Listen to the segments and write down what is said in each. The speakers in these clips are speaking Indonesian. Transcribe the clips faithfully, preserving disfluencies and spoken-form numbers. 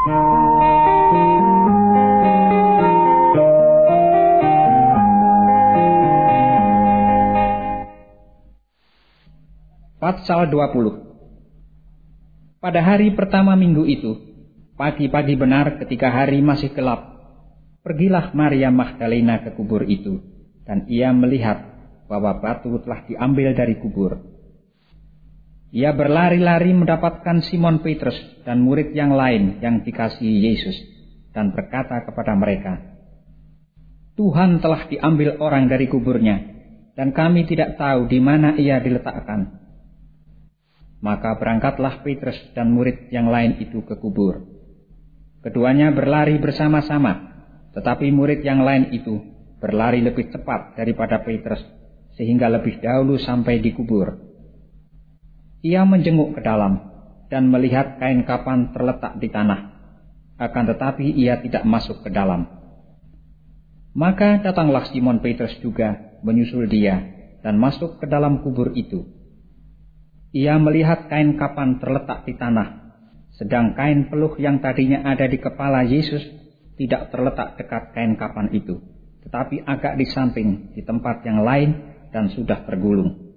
Patsal dua puluh. Pada hari pertama minggu itu, pagi-pagi benar ketika hari masih gelap, pergilah Maria Magdalena ke kubur itu, dan ia melihat bahwa batu telah diambil dari kubur. Ia berlari-lari mendapatkan Simon Petrus dan murid yang lain yang dikasihi Yesus, dan berkata kepada mereka, "Tuhan telah diambil orang dari kuburnya, dan kami tidak tahu di mana ia diletakkan." Maka berangkatlah Petrus dan murid yang lain itu ke kubur. Keduanya berlari bersama-sama, tetapi murid yang lain itu berlari lebih cepat daripada Petrus, sehingga lebih dahulu sampai di kubur. Ia menjenguk ke dalam dan melihat kain kapan terletak di tanah, akan tetapi ia tidak masuk ke dalam. Maka datanglah Simon Petrus juga menyusul dia dan masuk ke dalam kubur itu. Ia melihat kain kapan terletak di tanah, sedang kain peluh yang tadinya ada di kepala Yesus tidak terletak dekat kain kapan itu, tetapi agak di samping di tempat yang lain dan sudah tergulung.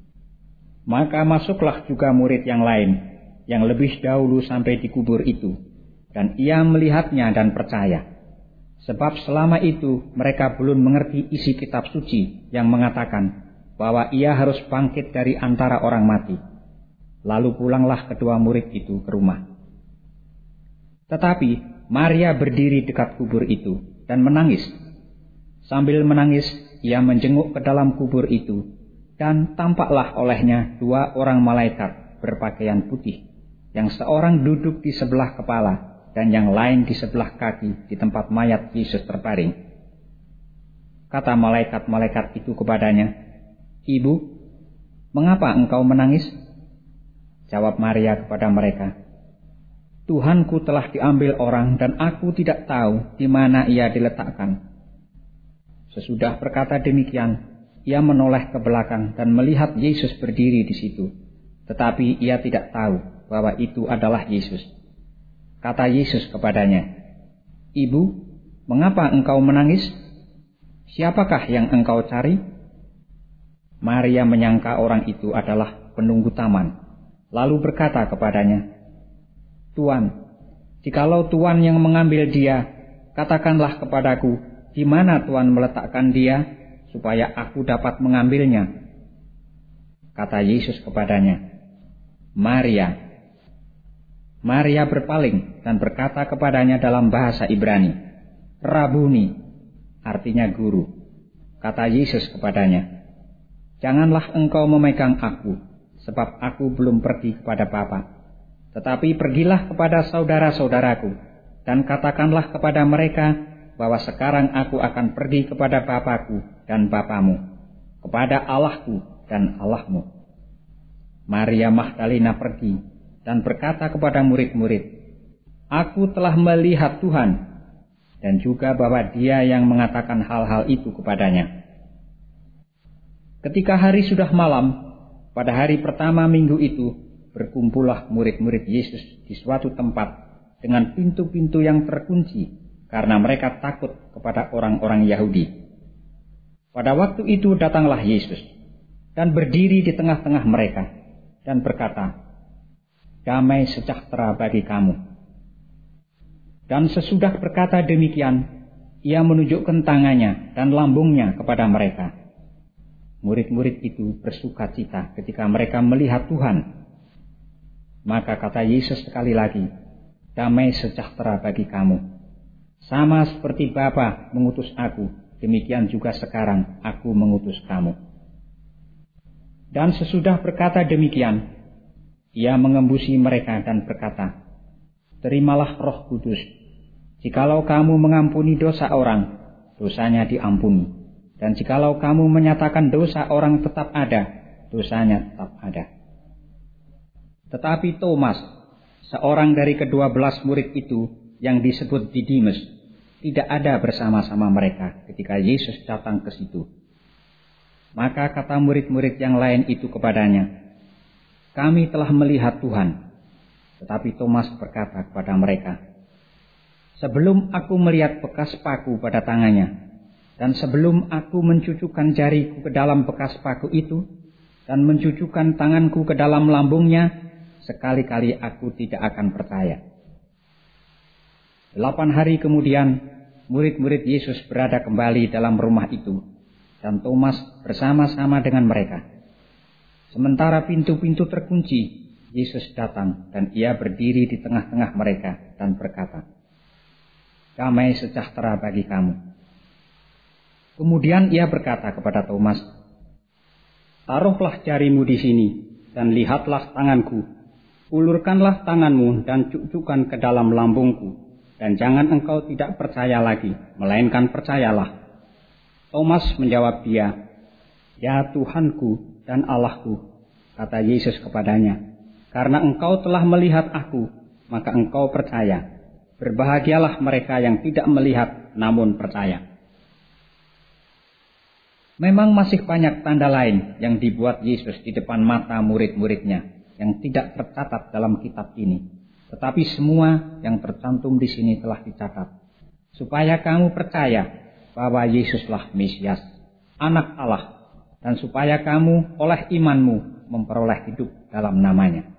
Maka masuklah juga murid yang lain, yang lebih dahulu sampai di kubur itu, dan ia melihatnya dan percaya. Sebab selama itu mereka belum mengerti isi kitab suci yang mengatakan bahwa ia harus bangkit dari antara orang mati. Lalu pulanglah kedua murid itu ke rumah. Tetapi Maria berdiri dekat kubur itu dan menangis. Sambil menangis, ia menjenguk ke dalam kubur itu, dan tampaklah olehnya dua orang malaikat berpakaian putih, yang seorang duduk di sebelah kepala dan yang lain di sebelah kaki di tempat mayat Yesus terbaring. Kata malaikat-malaikat itu kepadanya, "Ibu, mengapa engkau menangis?" Jawab Maria kepada mereka, "Tuhanku telah diambil orang dan aku tidak tahu di mana ia diletakkan." Sesudah berkata demikian, ia menoleh ke belakang dan melihat Yesus berdiri di situ, tetapi ia tidak tahu bahwa itu adalah Yesus. Kata Yesus kepadanya, "Ibu, mengapa engkau menangis? Siapakah yang engkau cari?" Maria menyangka orang itu adalah penunggu taman, lalu berkata kepadanya, "Tuan, jikalau Tuan yang mengambil dia, katakanlah kepadaku di mana Tuan meletakkan dia, supaya aku dapat mengambilnya." Kata Yesus kepadanya, "Maria." Maria berpaling dan berkata kepadanya dalam bahasa Ibrani, "Rabuni," artinya guru. Kata Yesus kepadanya, "Janganlah engkau memegang aku, sebab aku belum pergi kepada Bapa. Tetapi pergilah kepada saudara-saudaraku, dan katakanlah kepada mereka bahwa sekarang aku akan pergi kepada Bapakku dan Bapamu, kepada Allahku dan Allahmu." Maria Magdalena pergi dan berkata kepada murid-murid, "Aku telah melihat Tuhan," dan juga bahwa Dia yang mengatakan hal-hal itu kepadanya. Ketika hari sudah malam, pada hari pertama minggu itu, berkumpullah murid-murid Yesus di suatu tempat dengan pintu-pintu yang terkunci, karena mereka takut kepada orang-orang Yahudi. Pada waktu itu datanglah Yesus dan berdiri di tengah-tengah mereka dan berkata, "Damai sejahtera bagi kamu." Dan sesudah berkata demikian, ia menunjukkan tangannya dan lambungnya kepada mereka. Murid-murid itu bersuka cita ketika mereka melihat Tuhan. Maka kata Yesus sekali lagi, "Damai sejahtera bagi kamu. Sama seperti Bapa mengutus aku, demikian juga sekarang aku mengutus kamu." Dan sesudah berkata demikian, ia mengembusi mereka dan berkata, "Terimalah Roh Kudus. Jikalau kamu mengampuni dosa orang, dosanya diampuni. Dan jikalau kamu menyatakan dosa orang tetap ada, dosanya tetap ada." Tetapi Thomas, seorang dari kedua belas murid itu yang disebut Didimus, tidak ada bersama-sama mereka ketika Yesus datang ke situ. Maka kata murid-murid yang lain itu kepadanya, "Kami telah melihat Tuhan." Tetapi Thomas berkata kepada mereka, sebelum aku melihat bekas paku pada tangannya, dan sebelum aku mencucukkan jariku ke dalam bekas paku itu, dan mencucukkan tanganku ke dalam lambungnya, sekali-kali aku tidak akan percaya. Delapan hari kemudian, murid-murid Yesus berada kembali dalam rumah itu, dan Thomas bersama-sama dengan mereka. Sementara pintu-pintu terkunci, Yesus datang dan ia berdiri di tengah-tengah mereka dan berkata, "Damai sejahtera bagi kamu." Kemudian ia berkata kepada Thomas, "Taruhlah jarimu di sini dan lihatlah tanganku. Ulurkanlah tanganmu dan cucukkan ke dalam lambungku, dan jangan engkau tidak percaya lagi, melainkan percayalah." Thomas menjawab dia, "Ya Tuhanku dan Allahku," kata Yesus kepadanya, "karena engkau telah melihat aku, maka engkau percaya. Berbahagialah mereka yang tidak melihat namun percaya." Memang masih banyak tanda lain yang dibuat Yesus di depan mata murid-muridnya yang tidak tercatat dalam kitab ini. Tetapi semua yang tercantum di sini telah dicatat, supaya kamu percaya bahwa Yesuslah Mesias, Anak Allah, dan supaya kamu oleh imanmu memperoleh hidup dalam namanya.